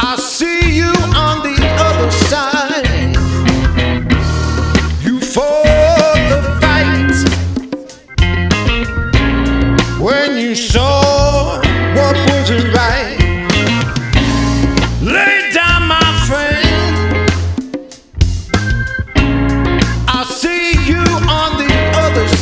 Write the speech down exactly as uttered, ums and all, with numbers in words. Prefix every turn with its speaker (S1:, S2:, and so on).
S1: I see you on the other side. You fought the fight when you saw what wasn't right. Lay